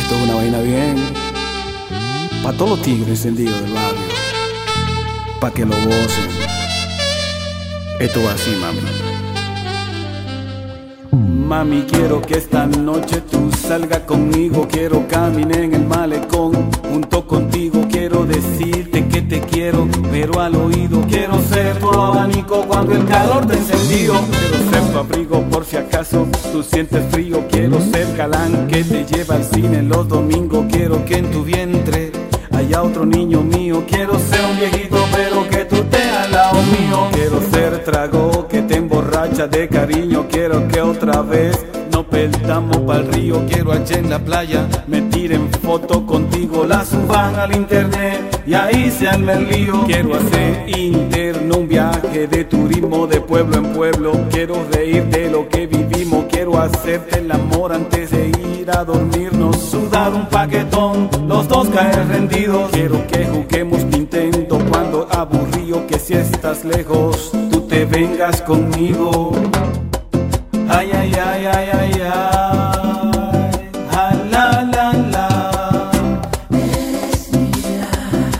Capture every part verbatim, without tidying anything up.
Esto es una vaina bien pa' todos los tigres encendidos del barrio, pa' que lo gocen. Esto va así, mami. Mami, quiero que esta noche tú salgas conmigo. Quiero caminar en el malecón junto contigo. Quiero decirte que te quiero, pero al oído. Quiero ser tu abanico cuando el calor te encendió. Quiero ser tu abrigo por si acaso tú sientes frío. Quiero ser galán que te lleva al cine los domingos. Quiero que en tu vientre haya otro niño mío. Quiero ser un viejito pero que tú estés al lado mío. Quiero ser trago que te emborracha de cariño. Quiero que otra vez nos perdamos pa'l río. Quiero allá en la playa me tiren fotos contigo, la suban al internet y ahí se arma el lío. Quiero hacer interno un viaje de turismo de pueblo en pueblo. Quiero reír de lo que vivimos. Quiero hacerte el amor antes de ir a dormirnos. Sudar un paquetón, los dos caer rendidos. Quiero que juguemos Nintendo cuando aburrido. Que si estás lejos, tú te vengas conmigo. Ay, ay, ay, ay, ay, ay, ay, la, la, la. Eres mía,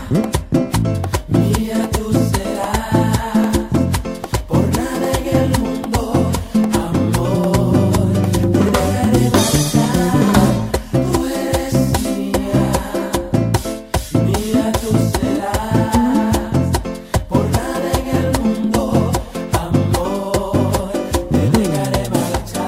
mía tú serás, por nada en el mundo, amor, te dejaré marchar. Tú eres mía, mía tú serás, por nada en el mundo, amor, te dejaré marchar.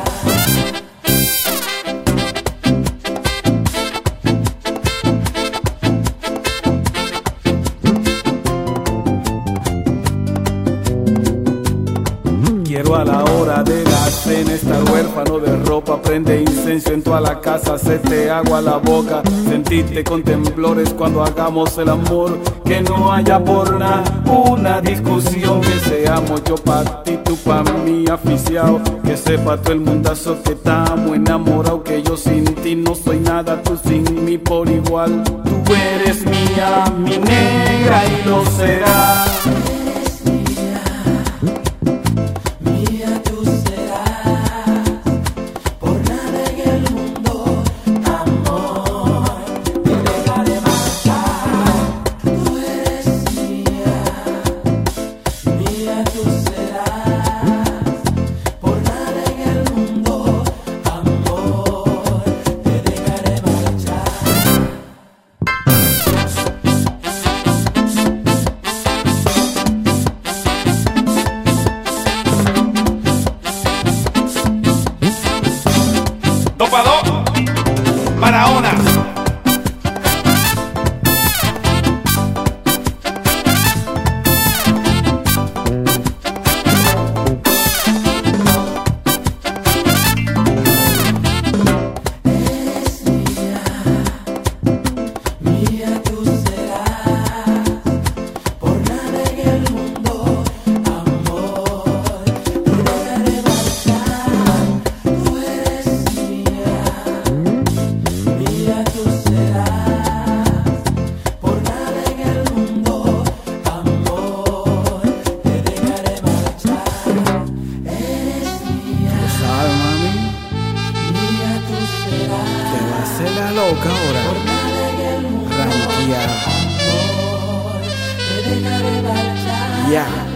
Quiero a la hora de la cena estar huérfano de ropa. Prende incenso en toda la casa, hacerte agua a la boca. Sentirte con temblores cuando hagamos el amor. Que no haya por nada una discusión. Que seamos yo pa' ti, tú pa' mí aficiado. Que sepa todo el mundazo que estamos enamorados. Que yo sin ti no soy nada, tú sin mí por igual. Tú eres mía, mi negra y lo serás. Eres mía, mía tú serás, por nada en el mundo, amor, te dejaré marchar. Tú eres mía, mía tú serás, por nada en el mundo, amor, te dejaré marchar. Dos pa' dos, para una. Eres mía, mía tú serás, por nada en el mundo, amor, te dejaré marchar. Tú eres mía, mía tú serás, por nada en el mundo, amor, te dejaré marchar. Eres mía, ¿Sabes, mami? mía tú serás. Te va a hacer la loca ahora. Por nada en el mundo, Ranqueada. amor, te dejaré marchar. Ya.